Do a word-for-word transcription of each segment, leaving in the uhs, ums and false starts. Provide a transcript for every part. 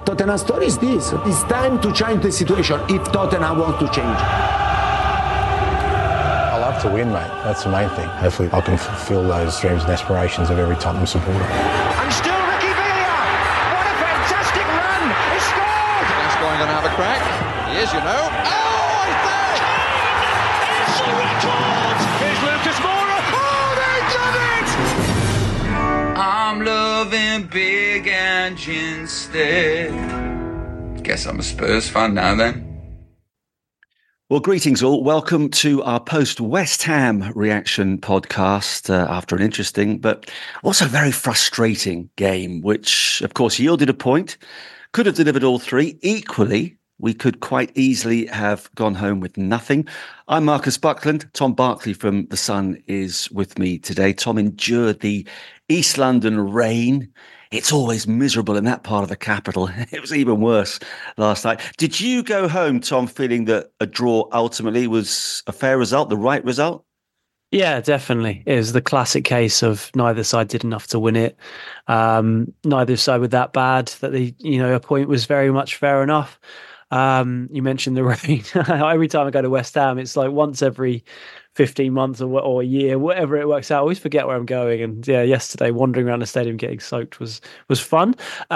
Tottenham story is this. It's time to change the situation if Tottenham wants to change. I love to win, mate. That's the main thing. Hopefully I can fulfil those dreams and aspirations of every Tottenham supporter. And still Ricky Villa. What a fantastic run. He scored. Gascoigne going to have a crack. He is, you know. Oh, he's there. It's a record. Here's Lucas Moura. Oh, they've done it. I'm loving big engines still. Guess I'm a Spurs fan now then. Well, greetings all. Welcome to our post-West Ham reaction podcast uh, after an interesting but also very frustrating game, which, of course, yielded a point, could have delivered all three. Equally, we could quite easily have gone home with nothing. I'm Marcus Buckland. Tom Barkley from The Sun is with me today. Tom endured the East London rain. It's always miserable in that part of the capital. It was even worse last night. Did you go home, Tom, feeling that a draw ultimately was a fair result, the right result? Yeah, definitely. It was the classic case of neither side did enough to win it. Um, neither side were that bad that the you know a point was very much fair enough. Um, you mentioned the rain. Every time I go to West Ham, it's like once every fifteen months or, or a year, whatever it works out. I always forget where I'm going. And yeah, yesterday wandering around the stadium getting soaked was was fun.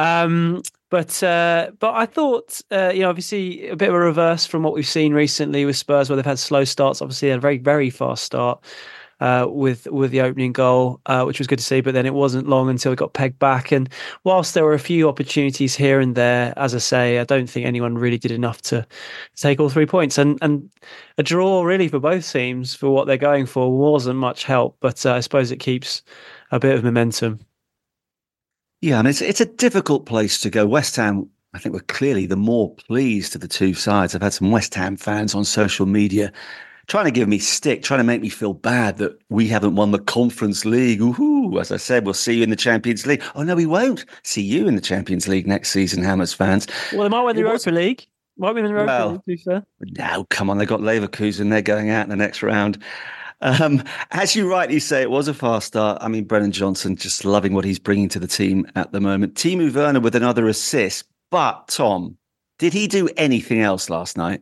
Um, but uh, but I thought, uh, you know, obviously a bit of a reverse from what we've seen recently with Spurs, where they've had slow starts. Obviously, they had a very very fast start. Uh, with with the opening goal, uh, which was good to see, but then it wasn't long until it got pegged back. And whilst there were a few opportunities here and there, as I say, I don't think anyone really did enough to take all three points. And and a draw really for both teams for what they're going for wasn't much help, but uh, I suppose it keeps a bit of momentum. Yeah, and it's it's a difficult place to go. West Ham, I think, were clearly the more pleased of the two sides. I've had some West Ham fans on social media trying to give me stick, trying to make me feel bad that we haven't won the Conference League. Ooh, as I said, we'll see you in the Champions League. Oh, no, we won't see you in the Champions League next season, Hammers fans. Well, they might win the Europa was... League. Might win the Europa well, League, to be fair. No, come on, they got Leverkusen. They're going out in the next round. Um, as you rightly say, it was a fast start. I mean, Brennan Johnson just loving what he's bringing to the team at the moment. Timo Werner with another assist. But, Tom, did he do anything else last night?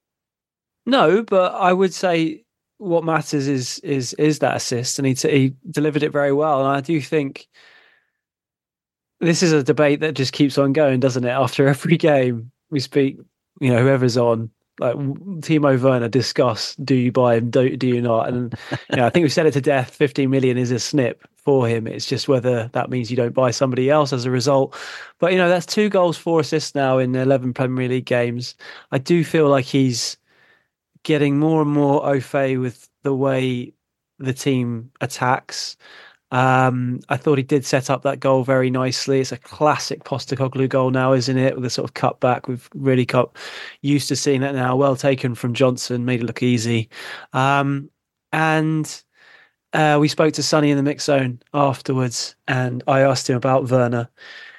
No, but I would say what matters is is is that assist, and he he delivered it very well. And I do think this is a debate that just keeps on going, doesn't it? After every game, we speak, you know, whoever's on, like Timo Werner, discuss: do you buy him? Do do you not? And you know, I think we've said it to death. Fifteen million is a snip for him. It's just whether that means you don't buy somebody else as a result. But you know, that's two goals, four assists now in eleven Premier League games. I do feel like he's getting more and more au fait with the way the team attacks. Um, I thought he did set up that goal very nicely. It's a classic Postecoglou goal now, isn't it? With a sort of cut back. We've really got used to seeing that now. Well taken from Johnson, made it look easy. Um, and uh, we spoke to Sonny in the mix zone afterwards, and I asked him about Werner.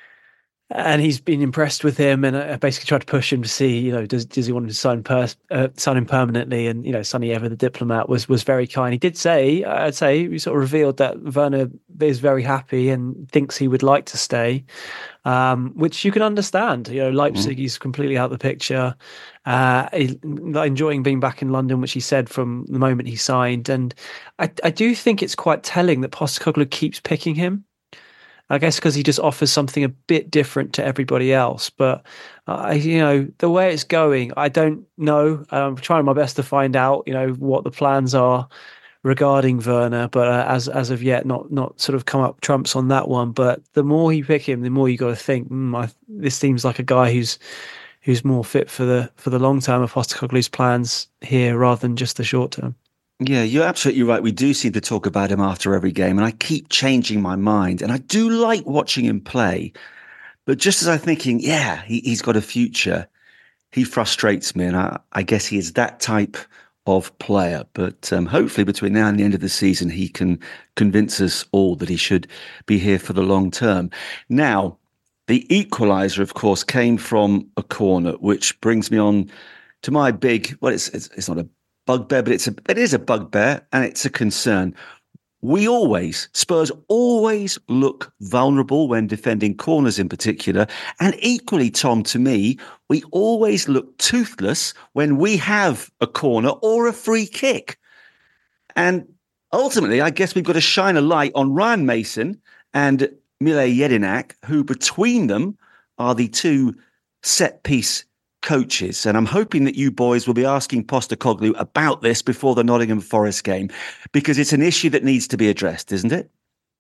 And he's been impressed with him, and I basically tried to push him to see, you know, does does he want him to sign per, uh, sign him permanently? And you know, Sonny Ever, the diplomat, was was very kind. He did say, I'd say, he sort of revealed that Werner is very happy and thinks he would like to stay, um, which you can understand. You know, Leipzig, mm. he's completely out of the picture. Uh, he, enjoying being back in London, which he said from the moment he signed. And I, I do think it's quite telling that Postecoglou keeps picking him. I guess because he just offers something a bit different to everybody else. But, uh, you know, the way it's going, I don't know. I'm trying my best to find out, you know, what the plans are regarding Werner. But uh, as as of yet, not not sort of come up trumps on that one. But the more you pick him, the more you got to think, mm, I, this seems like a guy who's who's more fit for the for the long term of Postecoglou's plans here rather than just the short term. Yeah, you're absolutely right. We do seem to talk about him after every game, and I keep changing my mind. And I do like watching him play. But just as I'm thinking, yeah, he, he's got a future, he frustrates me. And I, I guess he is that type of player. But um, hopefully between now and the end of the season, he can convince us all that he should be here for the long term. Now, the equaliser, of course, came from a corner, which brings me on to my big, well, it's it's, it's not a bugbear, but it's a, it is a bugbear and it's a concern. we always, Spurs always look vulnerable when defending corners in particular. And equally, Tom, to me, we always look toothless when we have a corner or a free kick. And ultimately, I guess we've got to shine a light on Ryan Mason and Mile Jedinak, who between them are the two set-piece coaches. And I'm hoping that you boys will be asking Postecoglou about this before the Nottingham Forest game, because it's an issue that needs to be addressed, isn't it?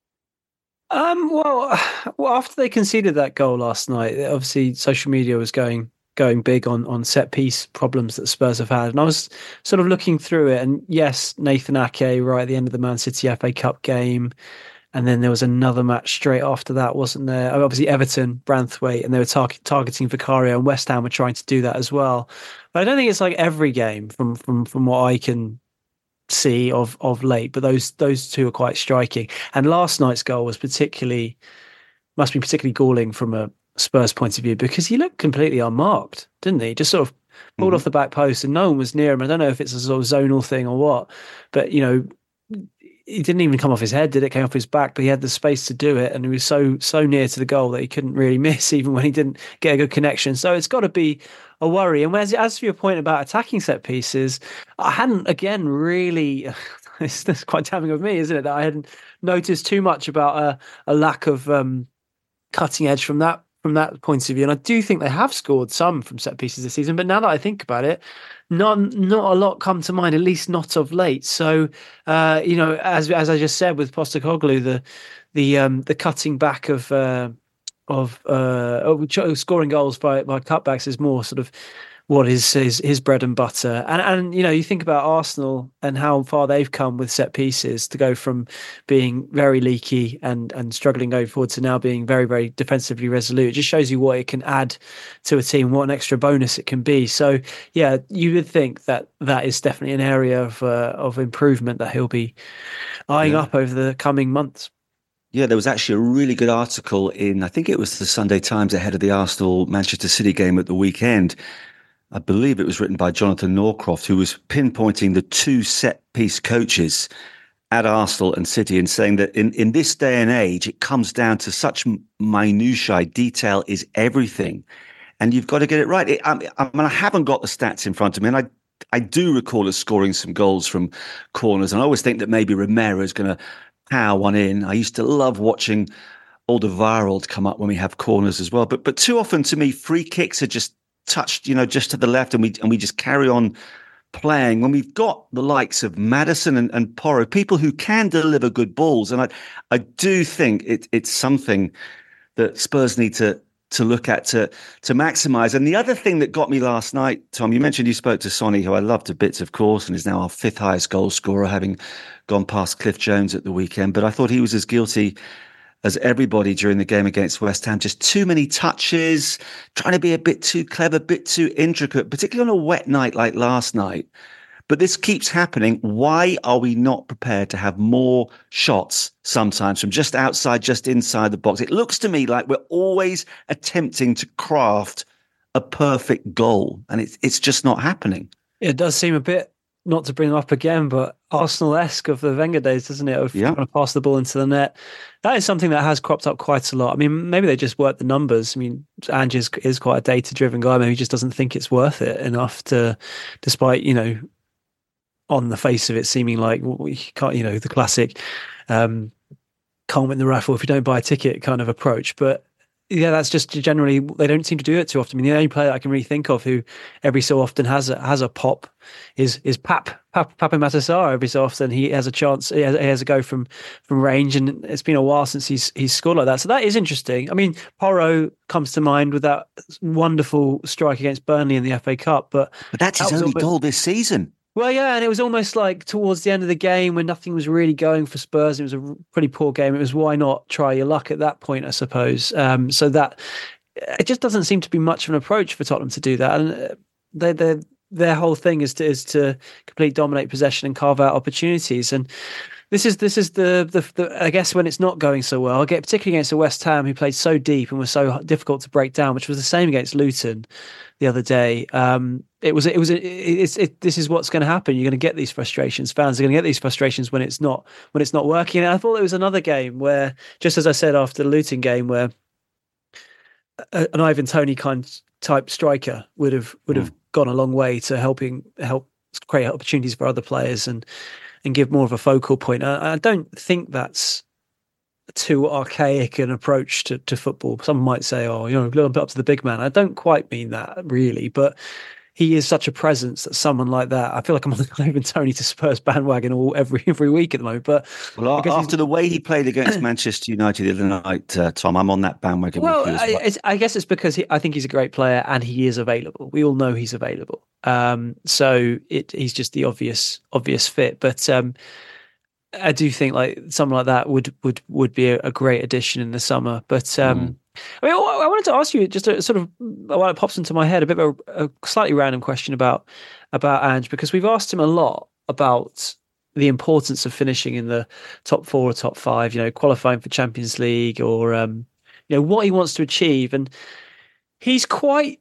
Um, well, well, after they conceded that goal last night, obviously social media was going going big on on set piece problems that Spurs have had, and I was sort of looking through it. And yes, Nathan Ake right at the end of the Man City F A Cup game. And then there was another match straight after that, wasn't there? Obviously, Everton, Branthwaite, and they were tar- targeting Vicario, and West Ham were trying to do that as well. But I don't think it's like every game from from from what I can see of of late. But those those two are quite striking. And last night's goal was particularly must be particularly galling from a Spurs point of view, because he looked completely unmarked, didn't he? Just sort of pulled mm-hmm. off the back post, and no one was near him. I don't know if it's a sort of zonal thing or what, but you know. He didn't even come off his head, did it? Came off his back, but he had the space to do it, and he was so so near to the goal that he couldn't really miss, even when he didn't get a good connection. So it's got to be a worry. And as, as for your point about attacking set pieces, I hadn't, again, really... It's, that's quite damning of me, isn't it? That I hadn't noticed too much about a, a lack of um, cutting edge from that from that point of view. And I do think they have scored some from set pieces this season, but now that I think about it, Not not a lot come to mind, at least not of late. So, uh, you know, as as I just said with Postecoglou, the the um, the cutting back of uh, of uh, scoring goals by, by cutbacks is more sort of what is his, his bread and butter. And, and, you know, you think about Arsenal and how far they've come with set pieces to go from being very leaky and, and struggling going forward to now being very, very defensively resolute. It just shows you what it can add to a team, what an extra bonus it can be. So, yeah, you would think that that is definitely an area of uh, of improvement that he'll be eyeing yeah. up over the coming months. Yeah, there was actually a really good article in, I think it was the Sunday Times ahead of the Arsenal-Manchester City game at the weekend. I believe it was written by Jonathan Norcroft, who was pinpointing the two set-piece coaches at Arsenal and City and saying that in, in this day and age, it comes down to such minutiae. Detail is everything. And you've got to get it right. It, I, I mean, I haven't got the stats in front of me, and I I do recall us scoring some goals from corners, and I always think that maybe Romero is going to power one in. I used to love watching Alderweireld come up when we have corners as well. But but too often, to me, free kicks are just touched, you know, just to the left, and we and we just carry on playing when we've got the likes of Maddison and, and Porro, people who can deliver good balls. And I I do think it, it's something that Spurs need to to look at to to maximise. And the other thing that got me last night, Tom, you mentioned you spoke to Sonny, who I love to bits, of course, and is now our fifth highest goal scorer, having gone past Cliff Jones at the weekend. But I thought he was as guilty as everybody during the game against West Ham. Just too many touches, trying to be a bit too clever, a bit too intricate, particularly on a wet night like last night. But this keeps happening. Why are we not prepared to have more shots sometimes from just outside, just inside the box? It looks to me like we're always attempting to craft a perfect goal, and it's it's just not happening. It does seem a bit, not to bring up again, but Arsenal-esque of the Wenger days, doesn't it? Of yeah. trying to pass the ball into the net. That is something that has cropped up quite a lot. I mean, maybe they just work the numbers. I mean, Ange is, is quite a data-driven guy. Maybe he just doesn't think it's worth it enough to, despite, you know, on the face of it seeming like we can't, you know, the classic um, can't win the raffle if you don't buy a ticket kind of approach. But yeah, that's just generally, they don't seem to do it too often. I mean, the only player I can really think of who every so often has a, has a pop is is Pap, Pap Pape Matar Sarr. Every so often he has a chance, he has, he has a go from from range, and it's been a while since he's he's scored like that. So that is interesting. I mean, Porro comes to mind with that wonderful strike against Burnley in the F A Cup, but but that's his that only bit, goal this season. Well, yeah, and it was almost like towards the end of the game when nothing was really going for Spurs. It was a pretty poor game. It was why not try your luck at that point, I suppose. Um, so that it just doesn't seem to be much of an approach for Tottenham to do that. And they, they, their whole thing is to is to completely dominate possession and carve out opportunities. And this is this is the, the the I guess when it's not going so well, get particularly against the West Ham, who played so deep and was so difficult to break down, which was the same against Luton the other day. Um, It was, it was, it, it's, it, this is what's going to happen. You're going to get these frustrations. Fans are going to get these frustrations when it's not, when it's not working. And I thought it was another game where, just as I said after the Luton game, where a, an Ivan Toney kind type striker would have, would have mm. gone a long way to helping help create opportunities for other players and, and give more of a focal point. I, I don't think that's too archaic an approach to, to football. Some might say, oh, you know, blow up to the big man. I don't quite mean that really, but he is such a presence that someone like that, I feel like I'm on the Ivan Toney to Spurs bandwagon all every every week at the moment. But well, after the way he played against Manchester United the other night, uh, Tom, I'm on that bandwagon. Well, with you as well. I, it's, I guess it's because he, I think he's a great player and he is available. We all know he's available. Um, so it, he's just the obvious obvious fit. But um, I do think like someone like that would would would be a, a great addition in the summer. But um, mm. I mean, I wanted to ask you just a sort of, while it pops into my head, a bit of a, a slightly random question about about Ange, because we've asked him a lot about the importance of finishing in the top four or top five, you know, qualifying for Champions League, or um, you know, what he wants to achieve, and he's quite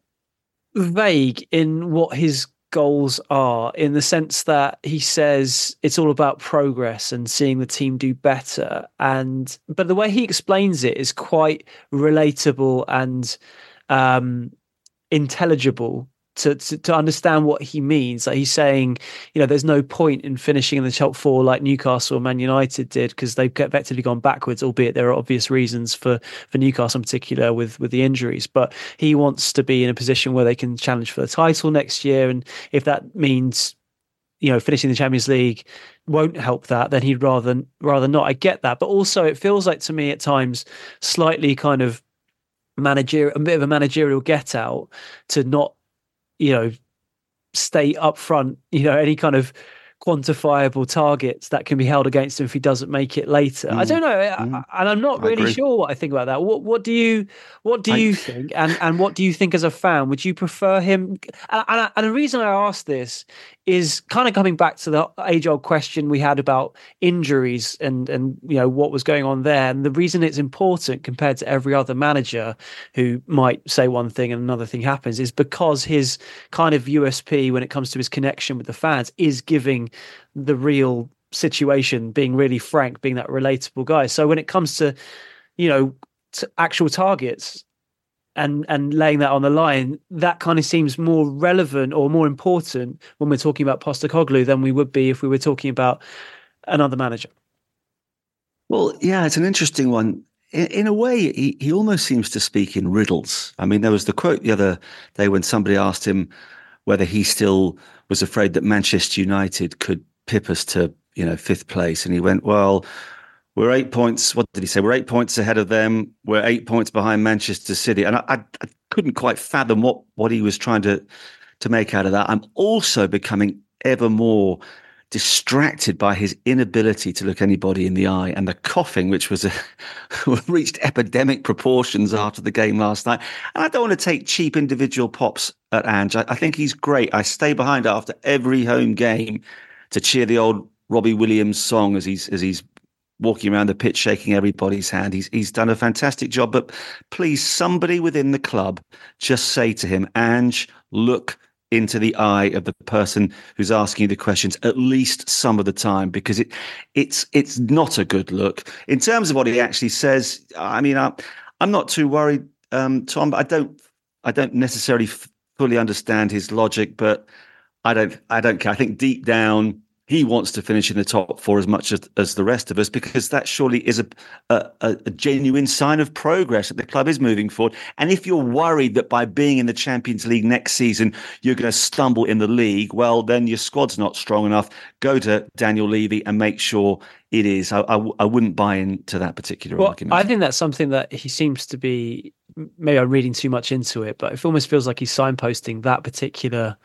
vague in what his goals are, in the sense that he says it's all about progress and seeing the team do better, and but the way he explains it is quite relatable and um intelligible to, to to understand what he means. Like he's saying, you know, there's no point in finishing in the top four like Newcastle or Man United did, because they've effectively gone backwards, albeit there are obvious reasons for for Newcastle in particular with with the injuries. But he wants to be in a position where they can challenge for the title next year, and if that means, you know, finishing the Champions League won't help that, then he'd rather rather not. I get that, but also it feels like to me at times slightly kind of managerial, a bit of a managerial get out to not, you know, state up front, you know, any kind of quantifiable targets that can be held against him if he doesn't make it later. Mm. I don't know, mm. and I'm not really sure what I think about that. What what do you what do I, you think, and and what do you think as a fan? Would you prefer him? And, and, and the reason I ask this is kind of coming back to the age-old question we had about injuries and and you know what was going on there. And the reason it's important compared to every other manager who might say one thing and another thing happens is because his kind of U S P when it comes to his connection with the fans is giving the real situation, being really frank, being that relatable guy. So when it comes to, you know, to actual targets and and laying that on the line, that kind of seems more relevant or more important when we're talking about Postecoglou than we would be if we were talking about another manager. Well, yeah, it's an interesting one. In, in a way, he, he almost seems to speak in riddles. I mean, there was the quote the other day when somebody asked him whether he still was afraid that Manchester United could pip us to, you know, fifth place. And he went, well, we're eight points. What did he say? We're eight points ahead of them. We're eight points behind Manchester City. And I, I, I couldn't quite fathom what, what he was trying to, to make out of that. I'm also becoming ever more distracted by his inability to look anybody in the eye, and the coughing, which was a, reached epidemic proportions after the game last night. And I don't want to take cheap individual pops at Ange. I, I think he's great. I stay behind after every home game to cheer the old Robbie Williams song as he's as he's walking around the pitch, shaking everybody's hand. He's he's done a fantastic job. But please, somebody within the club, just say to him, Ange, look into the eye of the person who's asking you the questions at least some of the time, because it it's it's not a good look. In terms of what he actually says, I mean, I'm, I'm not too worried, um, Tom, but I don't I don't necessarily f- fully understand his logic, but I don't I don't care. I think deep down he wants to finish in the top four as much as, as the rest of us, because that surely is a, a, a genuine sign of progress that the club is moving forward. And if you're worried that by being in the Champions League next season, you're going to stumble in the league, well, then your squad's not strong enough. Go to Daniel Levy and make sure it is. I, I, I wouldn't buy into that particular well, argument. I think that's something that he seems to be, maybe I'm reading too much into it, but it almost feels like he's signposting that particular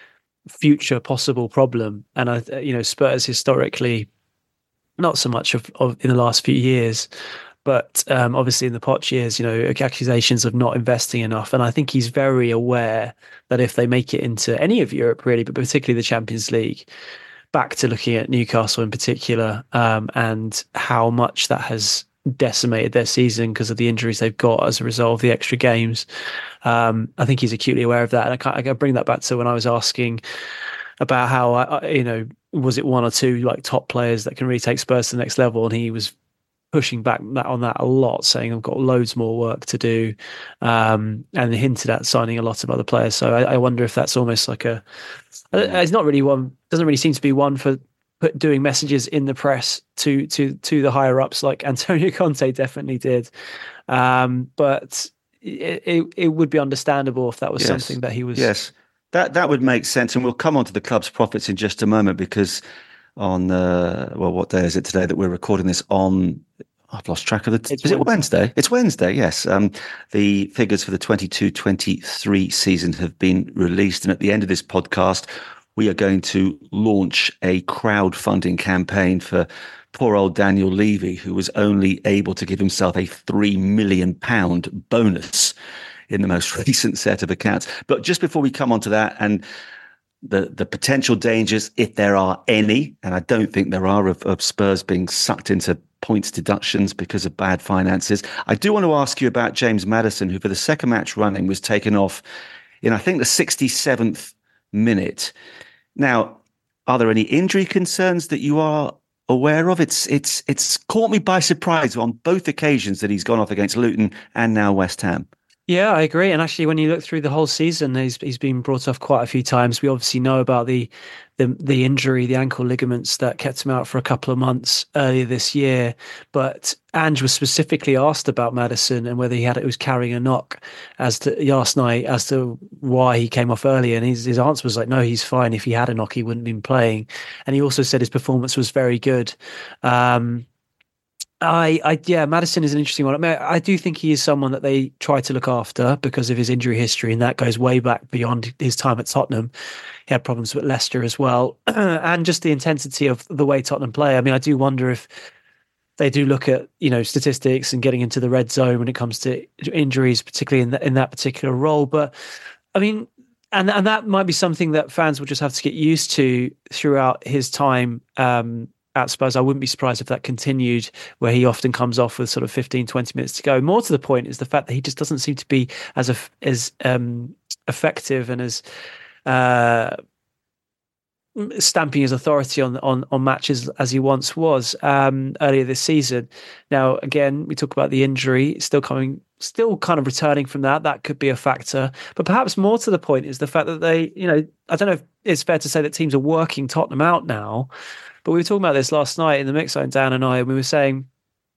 future possible problem. And I, you know, Spurs historically, not so much of, of in the last few years, but um, obviously in the Poch years, you know, accusations of not investing enough. And I think he's very aware that if they make it into any of Europe, really, but particularly the Champions League, back to looking at Newcastle in particular, um, and how much that has decimated their season because of the injuries they've got as a result of the extra games. Um, I think he's acutely aware of that. And I can't, I can bring that back to when I was asking about how, I, you know, was it one or two like top players that can really take Spurs to the next level? And he was pushing back on that a lot, saying I've got loads more work to do, um, and hinted at signing a lot of other players. So I, I wonder if that's almost like a, it's not really one, doesn't really seem to be one for put doing messages in the press to to to the higher ups like Antonio Conte definitely did, um, but it, it it would be understandable if that was yes. something that he was. Yes, that that would make sense, and we'll come on to the club's profits in just a moment because on uh, well, what day is it today that we're recording this on? I've lost track of the. It's is Wednesday. it Wednesday? It's Wednesday. Yes. Um, the figures for the twenty-two twenty-three season have been released, and at the end of this podcast, we are going to launch a crowdfunding campaign for poor old Daniel Levy, who was only able to give himself a three million pound bonus in the most recent set of accounts. But just before we come on to that and the, the potential dangers, if there are any, and I don't think there are, of, of Spurs being sucked into points deductions because of bad finances, I do want to ask you about James Maddison, who for the second match running was taken off in, I think, the sixty-seventh minute. Now, are there any injury concerns that you are aware of? It's it's it's caught me by surprise on both occasions that he's gone off against Luton and now West Ham. Yeah, I agree. And actually, when you look through the whole season, he's he's been brought off quite a few times. We obviously know about the the the injury, the ankle ligaments that kept him out for a couple of months earlier this year. But Ange was specifically asked about Maddison and whether he had it was carrying a knock as to last night as to why he came off early. And his his answer was like, no, he's fine. If he had a knock, he wouldn't have been playing. And he also said his performance was very good. Um, I, I, yeah, Maddison is an interesting one. I mean, I do think he is someone that they try to look after because of his injury history, and that goes way back beyond his time at Tottenham. He had problems with Leicester as well, and just the intensity of the way Tottenham play. I mean, I do wonder if they do look at, you know, statistics and getting into the red zone when it comes to injuries, particularly in the, in that particular role. But I mean, and and that might be something that fans will just have to get used to throughout his time. Um, at Spurs. I wouldn't be surprised if that continued, where he often comes off with sort of fifteen, twenty minutes to go. More to the point is the fact that he just doesn't seem to be as as um, effective and as uh, stamping his authority on, on on matches as he once was um, earlier this season. Now, again, we talk about the injury, still coming, still kind of returning from that. That could be a factor. But perhaps more to the point is the fact that they, you know, I don't know if it's fair to say that teams are working Tottenham out now. But we were talking about this last night in the mix zone, Dan and I, and we were saying,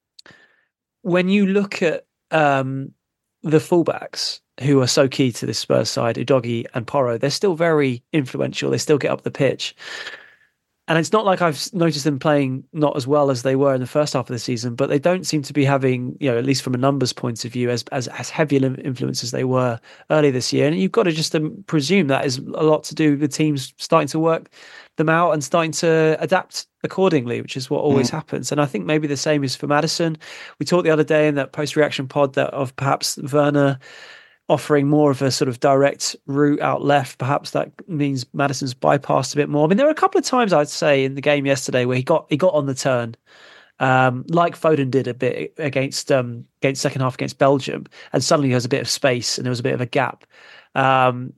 when you look at um, the fullbacks who are so key to this Spurs side, Udogie and Porro, they're still very influential. They still get up the pitch. And it's not like I've noticed them playing not as well as they were in the first half of the season, but they don't seem to be having, you know, at least from a numbers point of view, as as, as heavy an influence as they were earlier this year. And you've got to just um, presume that is a lot to do with teams starting to work them out and starting to adapt accordingly, which is what always mm. happens. And I think maybe the same is for Maddison. We talked the other day in that post-reaction pod that of perhaps Werner offering more of a sort of direct route out left. Perhaps that means Maddison's bypassed a bit more. I mean, there were a couple of times I'd say in the game yesterday where he got he got on the turn, um, like Foden did a bit against um, against second half against Belgium, and suddenly there was a bit of space and there was a bit of a gap. Um,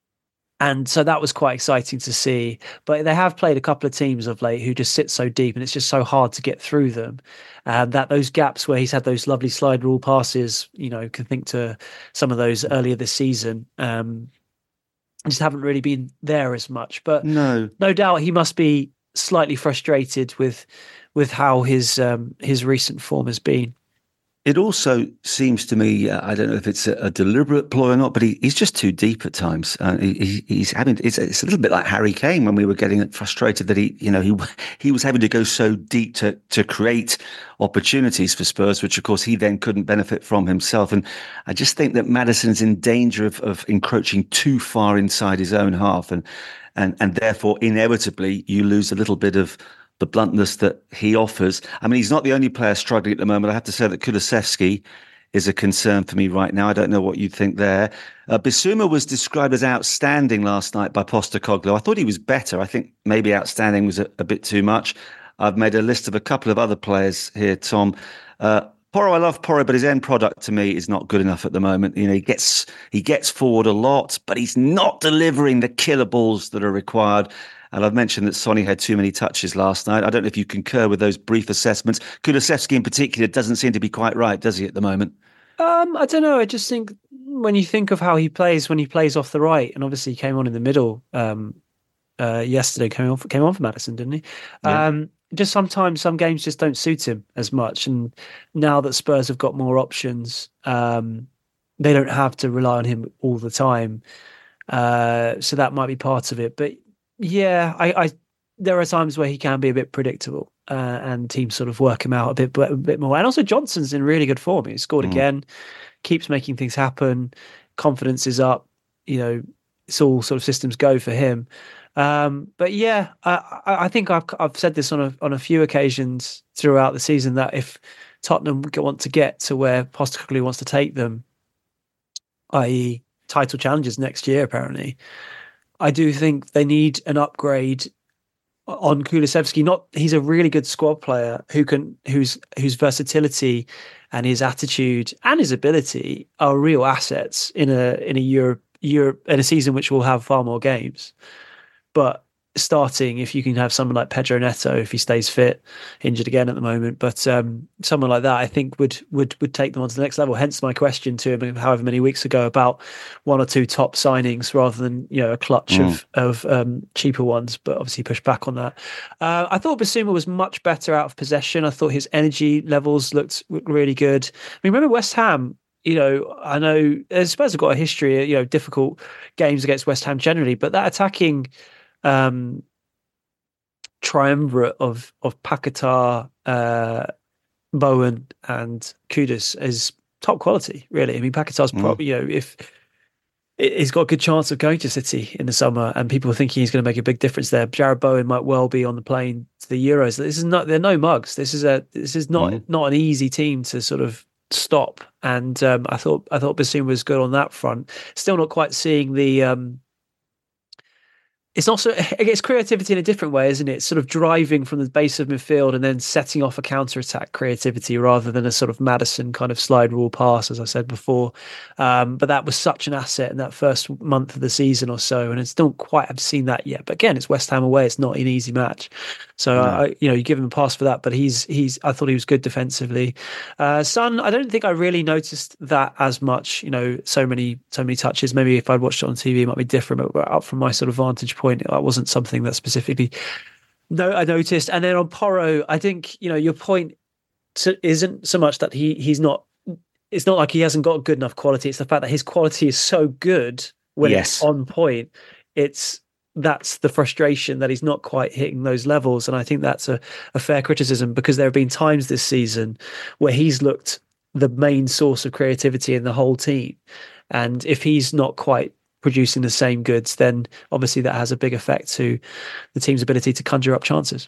And so that was quite exciting to see. But they have played a couple of teams of late who just sit so deep and it's just so hard to get through them. Um, that those gaps where he's had those lovely slide rule passes, you know, can think to some of those earlier this season, um, just haven't really been there as much. But no, no doubt he must be slightly frustrated with with how his um, his recent form has been. It also seems to me, uh, I don't know if it's a, a deliberate ploy or not, but he, he's just too deep at times. Uh, he, he's having, it's, it's a little bit like Harry Kane when we were getting frustrated that he, you know, he he was having to go so deep to to create opportunities for Spurs, which of course he then couldn't benefit from himself. And I just think that Maddison's in danger of, of encroaching too far inside his own half, and and and therefore inevitably you lose a little bit of the bluntness that he offers. I mean, he's not the only player struggling at the moment. I have to say that Kulusevski is a concern for me right now. I don't know what you think there. Uh, Bissouma was described as outstanding last night by Postecoglou. I thought he was better. I think maybe outstanding was a, a bit too much. I've made a list of a couple of other players here, Tom. Uh, Porro, I love Porro, but his end product to me is not good enough at the moment. You know, he gets he gets forward a lot, but he's not delivering the killer balls that are required. And I've mentioned that Sonny had too many touches last night. I don't know if you concur with those brief assessments. Kulusevski in particular doesn't seem to be quite right, does he, at the moment? Um, I don't know. I just think when you think of how he plays, when he plays off the right, and obviously he came on in the middle um, uh, yesterday, came on, came on for Maddison, didn't he? Yeah. Um, just sometimes some games just don't suit him as much. And now that Spurs have got more options, um, they don't have to rely on him all the time. Uh, so that might be part of it. But yeah, I, I there are times where he can be a bit predictable, uh, and teams sort of work him out a bit, a bit more. And also Johnson's in really good form. He scored mm. again, keeps making things happen. Confidence is up. You know, it's all sort of systems go for him. Um, but yeah, I, I think I've I've said this on a on a few occasions throughout the season that if Tottenham want to get to where Postecoglou wants to take them, that is, title challenges next year, apparently, I do think they need an upgrade on Kulusevski. Not he's a really good squad player who can whose whose versatility and his attitude and his ability are real assets in a in a Europe Europe in a season which will have far more games. But starting, if you can have someone like Pedro Neto, if he stays fit, injured again at the moment, but um, someone like that, I think would would would take them on to the next level. Hence my question to him, however many weeks ago, about one or two top signings rather than you know a clutch mm. of of um, cheaper ones. But obviously pushed back on that. Uh, I thought Bissouma was much better out of possession. I thought his energy levels looked, looked really good. I mean, remember West Ham. You know, I know Spurs have got a history, you know, difficult games against West Ham generally, but that attacking um, triumvirate of of Paquetá, uh, Bowen, and Kudus is top quality, really. I mean, Paquetá's mm. probably, you know, if he's got a good chance of going to City in the summer, and people are thinking he's going to make a big difference there. Jared Bowen might well be on the plane to the Euros. This is not, they're no mugs. This is a this is not mm. not an easy team to sort of stop. And um, I thought I thought Bissouma was good on that front. Still not quite seeing the. Um, It's also it's creativity in a different way, isn't it? It's sort of driving from the base of midfield and then setting off a counter-attack creativity rather than a sort of Maddison kind of slide rule pass, as I said before. Um, but that was such an asset in that first month of the season or so, and I still quite have seen that yet. But again, it's West Ham away; it's not an easy match. So no. uh, you know, you give him a pass for that. But he's he's I thought he was good defensively. Uh, Son, I don't think I really noticed that as much. You know, so many so many touches. Maybe if I'd watched it on T V, it might be different. But up from my sort of vantage point. Point. That wasn't something that specifically no I noticed. And then on Porro, I think you know your point isn't so much that he he's not. It's not like he hasn't got good enough quality. It's the fact that his quality is so good when yes. it's on point. It's that's the frustration that he's not quite hitting those levels. And I think that's a, a fair criticism because there have been times this season where he's looked the main source of creativity in the whole team. And if he's not quite producing the same goods, then obviously that has a big effect to the team's ability to conjure up chances.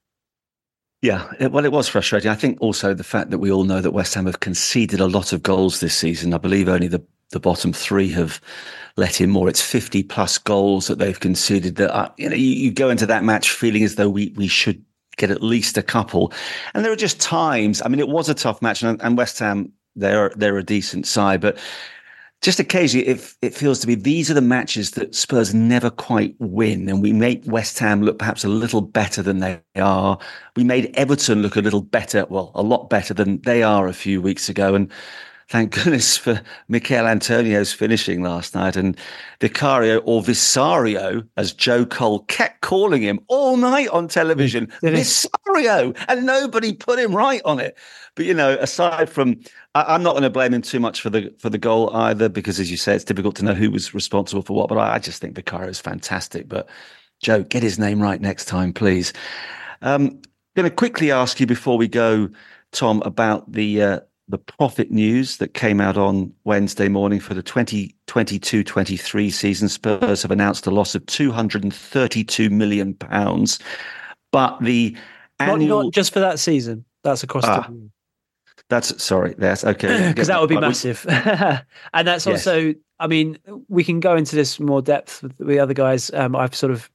Yeah, it, well, it was frustrating. I think also the fact that we all know that West Ham have conceded a lot of goals this season. I believe only the, the bottom three have let in more. It's fifty plus goals that they've conceded. That are, you know, you, you go into that match feeling as though we we should get at least a couple. And there are just times. I mean, it was a tough match, and, and West Ham they're they're a decent side, but. Just occasionally, it, it feels to be these are the matches that Spurs never quite win, and we make West Ham look perhaps a little better than they are. We made Everton look a little better, well, a lot better than they are a few weeks ago, and thank goodness for Mikel Antonio's finishing last night. And Vicario, or Visario, as Joe Cole kept calling him all night on television, Visario, and nobody put him right on it. But, you know, aside from, I, I'm not going to blame him too much for the for the goal either, because, as you say, it's difficult to know who was responsible for what. But I, I just think Vicario is fantastic. But, Joe, get his name right next time, please. Um, I'm going to quickly ask you before we go, Tom, about the uh, the profit news that came out on Wednesday morning for the twenty twenty-two twenty-three season. Spurs have announced a loss of two hundred thirty-two million pounds. But the annual... Not, not just for that season. That's across ah. the... That's sorry. That's okay. Because that would be massive. And that's also, yes. I mean, we can go into this more depth with the other guys. Um, I've sort of,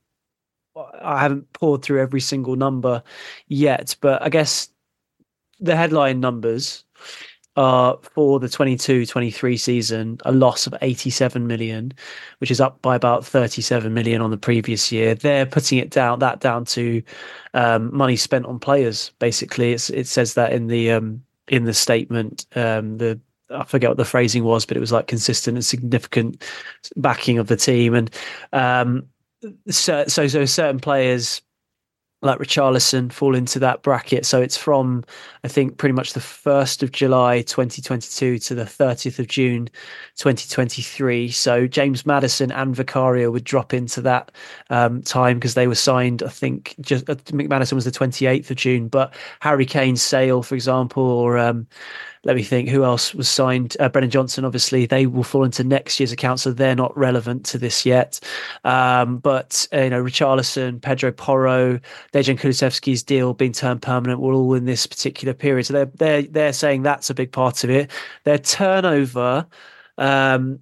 I haven't poured through every single number yet, but I guess the headline numbers are for the twenty-two twenty-three season a loss of eighty-seven million, which is up by about thirty-seven million on the previous year. They're putting it down that down to um, money spent on players. Basically, it's, it says that in the um, in the statement. Um, the I forget what the phrasing was, but it was like consistent and significant backing of the team, and um, so so so certain players like Richarlison fall into that bracket. So it's from, I think, pretty much the first of July twenty twenty-two to the thirtieth of June twenty twenty-three. So James Maddison and Vicario would drop into that um, time because they were signed, I think, just uh, Maddison was the twenty-eighth of June, but Harry Kane's sale, for example, or um, let me think, who else was signed? Uh, Brennan Johnson, obviously, they will fall into next year's account, so they're not relevant to this yet. Um, but, uh, you know, Richarlison, Pedro Porro, Dejan Kulusevski's deal being turned permanent were all in this particular period. So they're, they're, they're saying that's a big part of it. Their turnover um,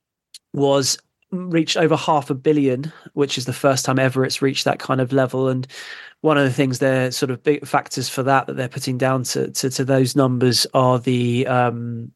was reached over half a billion, which is the first time ever it's reached that kind of level. And one of the things they're sort of big factors for that that they're putting down to to, to those numbers are the um,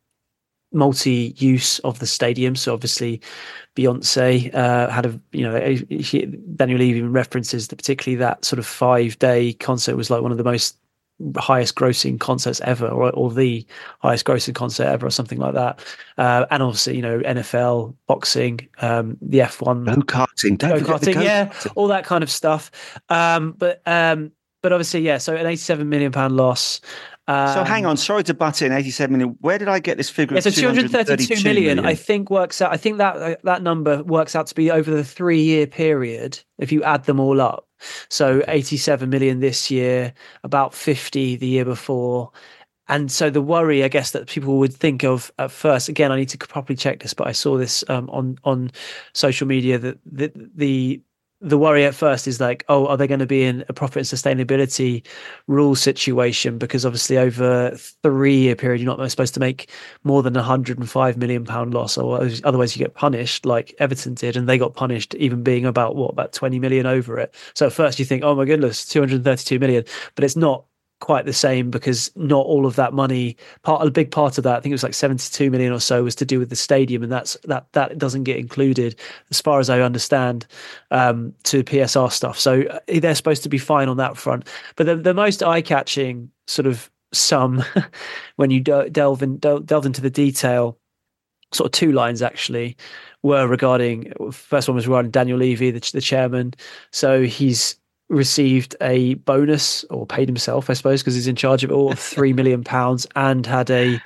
multi-use of the stadium. So obviously, Beyonce uh, had a you know he, Daniel Levy even references that particularly that sort of five-day concert was like one of the most highest grossing concerts ever, or, or the highest grossing concert ever, or something like that. Uh, and obviously, you know, N F L, boxing, um, the F one, go-karting, don't forget the go-karting, yeah, go-karting. all that kind of stuff. Um, but um, but obviously, yeah. So an eighty-seven million pound loss. Um, So hang on, sorry to butt in. eighty-seven million. Where did I get this figure? Yeah, of so two hundred thirty-two million, million, I think works out. I think that that number works out to be over the three-year period if you add them all up. So eighty-seven million this year, about fifty the year before. And so the worry, I guess, that people would think of at first, again, I need to properly check this, but I saw this um, on on social media that the, the the worry at first is like, oh, are they going to be in a profit and sustainability rule situation? Because obviously over a three-year period, you're not supposed to make more than a one hundred five million pound loss, or otherwise you get punished like Everton did, and they got punished even being about, what, about twenty million over it. So at first you think, oh my goodness, two hundred thirty-two million, but it's not quite the same because not all of that money, part a big part of that, I think it was like seventy-two million or so, was to do with the stadium, and that's that that doesn't get included as far as I understand um to P S R stuff. So they're supposed to be fine on that front. But the, the most eye-catching sort of sum when you de- delve in del- delve into the detail, sort of two lines actually, were regarding, first one was regarding Daniel Levy, the, the chairman. So he's received a bonus, or paid himself, I suppose, because he's in charge of it all, of three million pounds, and had a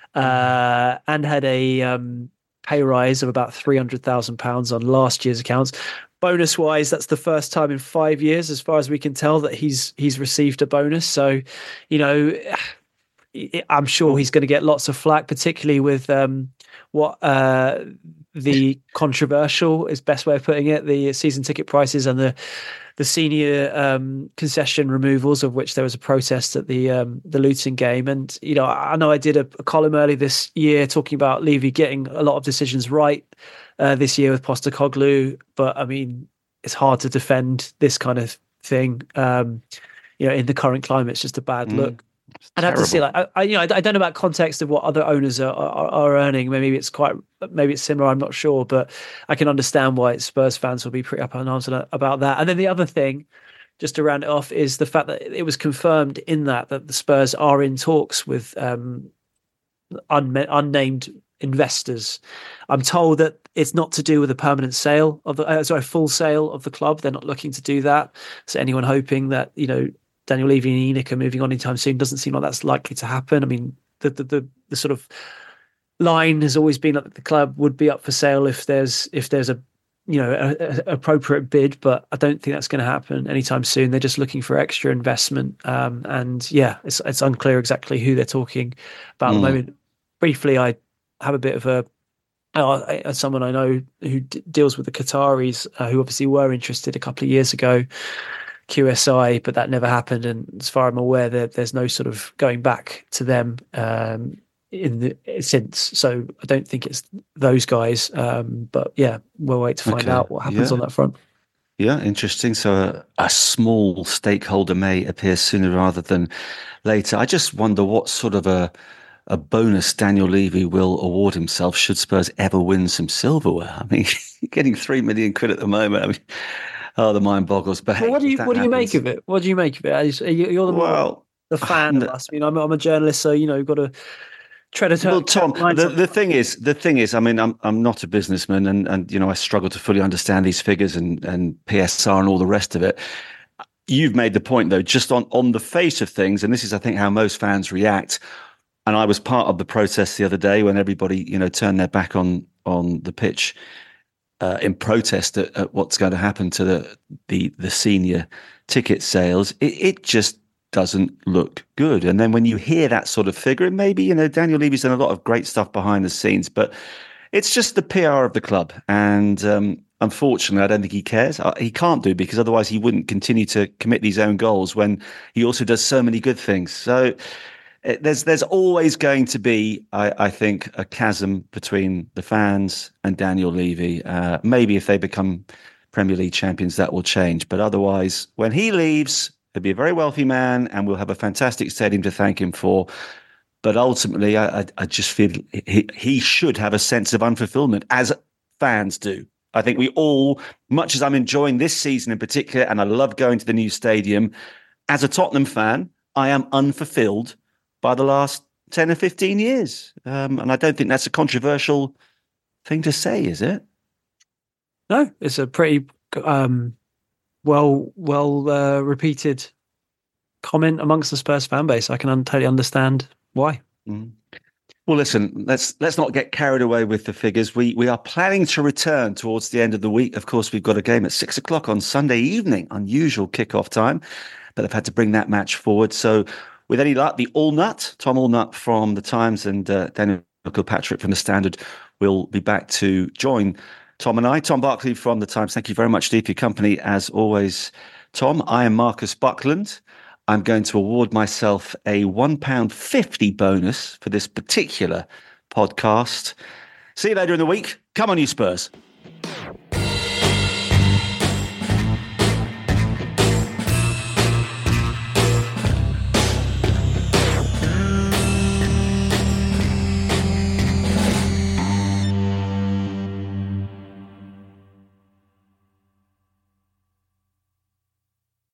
uh, and had a um, pay rise of about three hundred thousand pounds on last year's accounts. Bonus wise, that's the first time in five years, as far as we can tell, that he's he's received a bonus. So, you know, I'm sure he's going to get lots of flack, particularly with um, what uh, the controversial is best way of putting it, the season ticket prices and the the senior um, concession removals, of which there was a protest at the um, the Luton game. And, you know, I know I did a, a column early this year talking about Levy getting a lot of decisions right uh, this year with Postecoglou, but I mean, it's hard to defend this kind of thing. Um, you know, in the current climate, it's just a bad mm. look. I'd have to see, like, I, I, you know, I, I don't know about context of what other owners are, are, are earning. Maybe it's quite, maybe it's similar. I'm not sure, but I can understand why Spurs fans will be pretty up in arms about that. And then the other thing, just to round it off, is the fact that it was confirmed in that that the Spurs are in talks with um, unme- unnamed investors. I'm told that it's not to do with a permanent sale of the, uh, sorry, full sale of the club. They're not looking to do that. So anyone hoping that, you know, Daniel Levy and ENIC are moving on anytime soon, doesn't seem like that's likely to happen. I mean, the, the the the sort of line has always been that the club would be up for sale if there's if there's a you know a, a appropriate bid, but I don't think that's going to happen anytime soon. They're just looking for extra investment, um, and yeah, it's it's unclear exactly who they're talking about mm. at the moment. Briefly, I have a bit of a uh, as someone I know who d- deals with the Qataris, uh, who obviously were interested a couple of years ago. Q S I, but that never happened, and as far as I'm aware, there, there's no sort of going back to them um, in the since. So I don't think it's those guys. Um, but yeah, we'll wait to find okay. out what happens yeah. on that front. Yeah, interesting. So a, a small stakeholder may appear sooner rather than later. I just wonder what sort of a a bonus Daniel Levy will award himself should Spurs ever win some silverware. I mean, getting three million quid at the moment. I mean, oh, the mind boggles. But well, hey, what do you what do you happens, make of it? What do you make of it? You're the more well, the fan of us. I mean, I'm, I'm a journalist, so you know, you've got to tread a turn. Well, Tom, the, the thing is, the thing is, I mean, I'm I'm not a businessman, and and you know, I struggle to fully understand these figures and and P S R and all the rest of it. You've made the point, though, just on on the face of things, and this is, I think, how most fans react. And I was part of the protest the other day when everybody, you know, turned their back on on the pitch uh, in protest at, at what's going to happen to the the the senior ticket sales. It, it just doesn't look good. And then when you hear that sort of figure, and maybe, you know, Daniel Levy's done a lot of great stuff behind the scenes, but it's just the P R of the club. And um, unfortunately, I don't think he cares. He can't do, because otherwise he wouldn't continue to commit these own goals when he also does so many good things. So it, there's there's always going to be, I, I think, a chasm between the fans and Daniel Levy. Uh, maybe if they become Premier League champions, that will change. But otherwise, when he leaves, he'll be a very wealthy man, and we'll have a fantastic stadium to thank him for. But ultimately, I, I, I just feel he, he should have a sense of unfulfillment, as fans do. I think we all, much as I'm enjoying this season in particular, and I love going to the new stadium, as a Tottenham fan, I am unfulfilled by the last ten or fifteen years. Um, and I don't think that's a controversial thing to say, is it? No, it's a pretty um, well well uh, repeated comment amongst the Spurs fan base. I can un- totally understand why. Mm. Well, listen, let's let's not get carried away with the figures. We we are planning to return towards the end of the week. Of course, we've got a game at six o'clock on Sunday evening, unusual kickoff time, but I've had to bring that match forward. So with any luck, the Allnut, Tom Allnut from The Times, and uh, Daniel Kilpatrick from The Standard will be back to join Tom and I. Tom Barkley from The Times, thank you very much, Steve, for your company as always. Tom, I am Marcus Buckland. I'm going to award myself a one pound fifty bonus for this particular podcast. See you later in the week. Come on, you Spurs.